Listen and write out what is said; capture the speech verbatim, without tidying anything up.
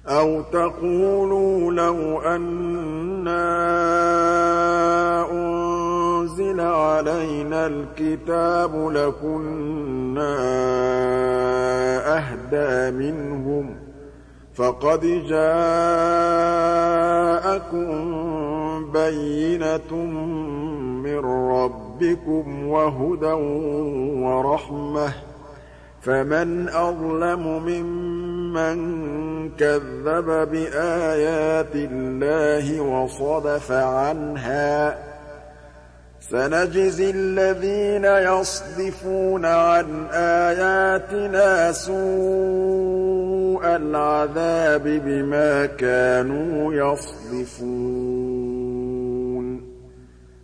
أَوْ تَقُولُوا لَوْ أَنَّا أُنزِلَ عَلَيْنَا الْكِتَابُ لَكُنَّا أَهْدَىٰ مِنْهُمْ ۚ فَقَدْ جَاءَكُم بَيِّنَةٌ مِّن رَّبِّكُمْ وَهُدًى وَرَحْمَةٌ ۚ فَمَنْ أَظْلَمُ مِمَّن كَذَّبَ بِآيَاتِ اللَّهِ وَصَدَفَ عَنْهَا ۗ سَنَجْزِي الَّذِينَ يَصْدِفُونَ عَنْ آيَاتِنَا سُوءَ الْعَذَابِ بِمَا كَانُوا يَصْدِفُونَ